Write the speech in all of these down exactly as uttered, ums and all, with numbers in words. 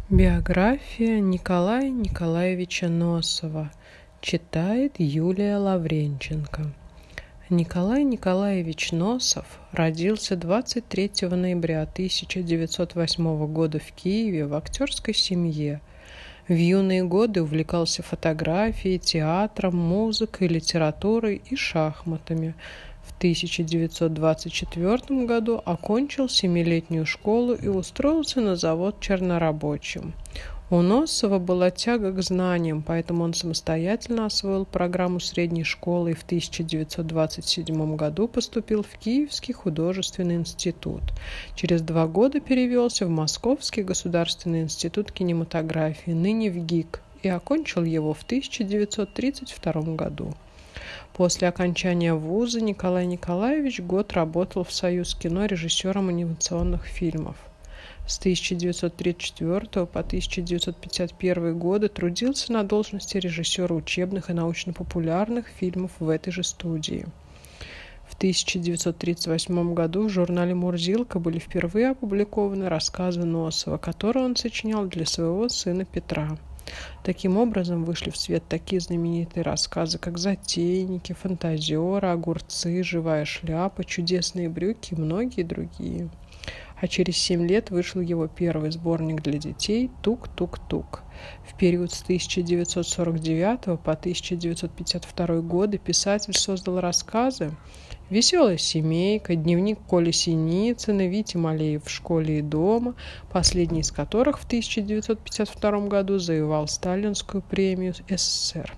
Биография Николая Николаевича Носова. Читает Юлия Лавренченко. Николай Николаевич Носов родился двадцать третьего ноября тысяча девятьсот восьмого года в Киеве в актерской семье. В юные годы увлекался фотографией, театром, музыкой, литературой и шахматами. В тысяча девятьсот двадцать четвёртом году окончил семилетнюю школу и устроился на завод чернорабочим. У Носова была тяга к знаниям, поэтому он самостоятельно освоил программу средней школы и в тысяча девятьсот двадцать седьмом году поступил в Киевский художественный институт. Через два года перевелся в Московский государственный институт кинематографии, ныне в ГИК, и окончил его в тысяча девятьсот тридцать втором году. После окончания вуза Николай Николаевич год работал в Союзкино режиссером анимационных фильмов. С тысяча девятьсот тридцать четвёртого по тысяча девятьсот пятьдесят первый годы трудился на должности режиссера учебных и научно-популярных фильмов в этой же студии. В тысяча девятьсот тридцать восьмом году в журнале «Мурзилка» были впервые опубликованы рассказы Носова, которые он сочинял для своего сына Петра. Таким образом вышли в свет такие знаменитые рассказы, как «Затейники», «Фантазеры», «Огурцы», «Живая шляпа», «Чудесные брюки» и многие другие. А через семь лет вышел его первый сборник для детей «Тук-тук-тук». В период с тысяча девятьсот сорок девятого по тысяча девятьсот пятьдесят второй годы писатель создал рассказы «Веселая семейка», «Дневник Коли Синицына», «Витя Малеев в школе и дома», последний из которых в тысяча девятьсот пятьдесят втором году завоевал Сталинскую премию СССР.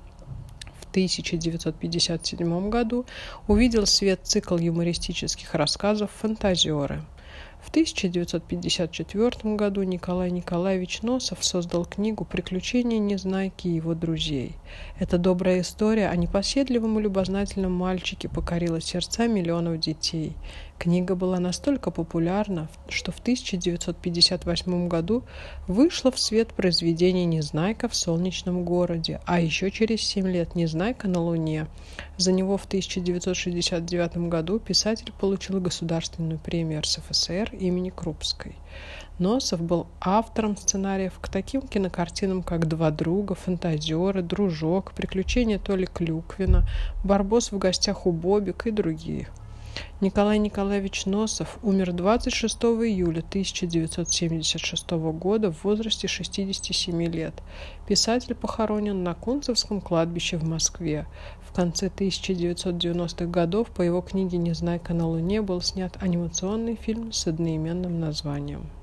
В тысяча девятьсот пятьдесят седьмом году увидел свет цикл юмористических рассказов «Фантазеры». В тысяча девятьсот пятьдесят четвёртом году Николай Николаевич Носов создал книгу «Приключения Незнайки и его друзей». Эта добрая история о непоседливом и любознательном мальчике покорила сердца миллионов детей. Книга была настолько популярна, что в тысяча девятьсот пятьдесят восьмом году вышло в свет произведение «Незнайка в солнечном городе», а еще через семь лет «Незнайка на Луне». За него в тысяча девятьсот шестьдесят девятом году писатель получил государственную премию эр эс эф эс эр имени Крупской. Носов был автором сценариев к таким кинокартинам, как «Два друга», «Фантазеры», «Дружок», «Приключения Толи Клюквина», «Барбос в гостях у Бобика» и другие. Николай Николаевич Носов умер двадцать шестого июля тысяча девятьсот семьдесят шестого года в возрасте шестидесяти семи лет. Писатель похоронен на Кунцевском кладбище в Москве. В конце тысяча девятьсот девяностых годов по его книге «Незнайка на Луне» был снят анимационный фильм с одноименным названием.